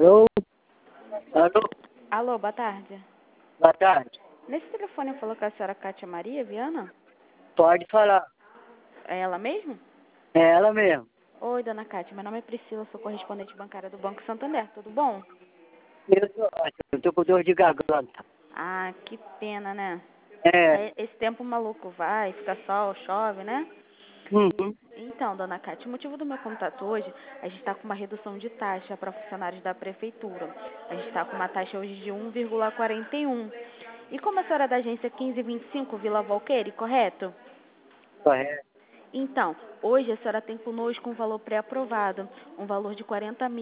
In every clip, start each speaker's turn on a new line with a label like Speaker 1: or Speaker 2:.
Speaker 1: Alô? Alô?
Speaker 2: Alô, boa tarde.
Speaker 1: Boa tarde.
Speaker 2: Nesse telefone falou com a senhora Cátia Maria Viana?
Speaker 1: Pode falar.
Speaker 2: É ela mesmo?
Speaker 1: É ela mesmo.
Speaker 2: Oi, dona Cátia, meu nome é Priscila, sou correspondente bancária do Banco Santander, tudo bom?
Speaker 1: Eu tô com dor de garganta.
Speaker 2: Ah, que pena, né?
Speaker 1: É.
Speaker 2: Esse tempo maluco vai, fica sol, chove, né?
Speaker 1: Uhum.
Speaker 2: Então, dona Cátia, o motivo do meu contato hoje, a gente está com uma redução de taxa para funcionários da prefeitura. A gente está com uma taxa hoje de 1,41. E como a senhora é da agência 1525 Vila Valqueire, correto?
Speaker 1: Correto.
Speaker 2: Então, hoje a senhora tem conosco um valor pré-aprovado, um valor de R$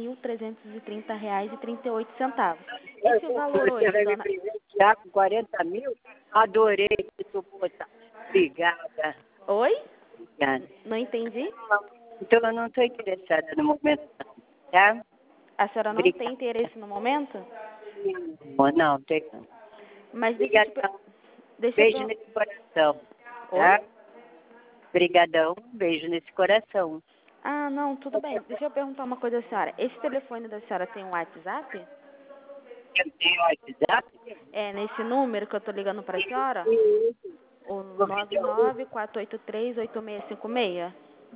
Speaker 2: 40.330,38. Esse valor
Speaker 1: Você
Speaker 2: hoje,
Speaker 1: vai me
Speaker 2: dona...
Speaker 1: presentear com 40 mil? Adorei esse suporte. Obrigada.
Speaker 2: Oi?
Speaker 1: Obrigada.
Speaker 2: Não entendi?
Speaker 1: Então eu não estou interessada no momento, não, tá?
Speaker 2: A senhora não tem
Speaker 1: Obrigada.
Speaker 2: interesse no momento?
Speaker 1: Não, tem não.
Speaker 2: Mas
Speaker 1: Obrigadão.
Speaker 2: deixa eu...
Speaker 1: Beijo nesse coração,
Speaker 2: Oi?
Speaker 1: tá? Obrigadão. Beijo nesse coração.
Speaker 2: Ah, não, tudo bem. Deixa eu perguntar uma coisa à senhora. Esse telefone da senhora tem um WhatsApp?
Speaker 1: Eu tenho WhatsApp?
Speaker 2: É nesse número que eu tô ligando para a senhora? O
Speaker 1: Onde
Speaker 2: 994838656?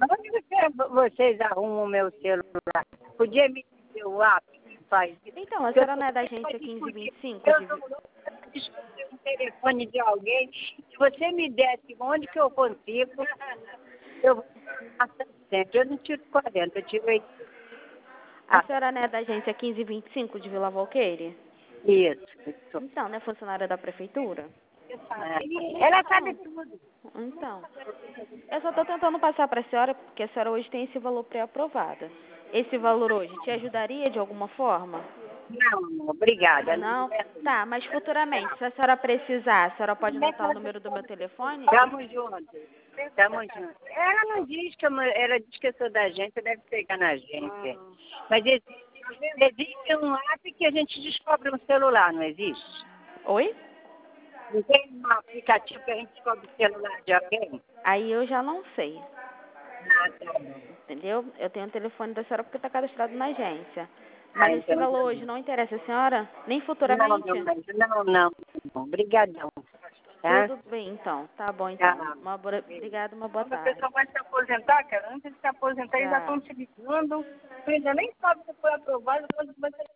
Speaker 1: vocês arrumam o meu celular? Podia me dizer o app que faz isso?
Speaker 2: Então, a
Speaker 1: Eu
Speaker 2: senhora não é da agência
Speaker 1: discutir.
Speaker 2: 1525
Speaker 1: Eu
Speaker 2: de...
Speaker 1: não discutir um telefone de alguém. Se você me desse onde que eu consigo, eu vou passar sempre. Eu não tiro 40, eu tiro 80.
Speaker 2: A senhora não é da agência 1525 de Vila Valqueire?
Speaker 1: Isso.
Speaker 2: Então, não é funcionária da prefeitura?
Speaker 1: Ela sabe tudo.
Speaker 2: Então, eu só estou tentando passar para a senhora, porque a senhora hoje tem esse valor pré-aprovado. Esse valor hoje te ajudaria de alguma forma?
Speaker 1: Não, obrigada.
Speaker 2: Não? Tá, mas futuramente, se a senhora precisar, a senhora pode anotar o número do meu telefone?
Speaker 1: Tamo junto. Tamo junto. Ela não diz que ela diz que eu sou da agência, deve pegar na agência. Mas existe um app que a gente descobre no celular, não existe?
Speaker 2: Oi?
Speaker 1: Não tem um aplicativo que a gente descobre o celular de alguém?
Speaker 2: Aí eu já não sei,
Speaker 1: Ah, tá bom.
Speaker 2: entendeu? Eu tenho o telefone da senhora porque está cadastrado na agência.
Speaker 1: Ah,
Speaker 2: Mas esse
Speaker 1: então
Speaker 2: valor hoje não interessa a senhora? Nem
Speaker 1: não,
Speaker 2: futuramente?
Speaker 1: não. Obrigadão. Tá?
Speaker 2: Tudo bem, então. Tá bom, então.
Speaker 1: Tchau.
Speaker 2: Obrigada, uma boa
Speaker 1: Quando a
Speaker 2: tarde.
Speaker 1: pessoa vai se aposentar, cara, antes de se aposentar, eles já
Speaker 2: Tchau.
Speaker 1: estão te ligando. Tu ainda nem sabe se foi aprovado, quando você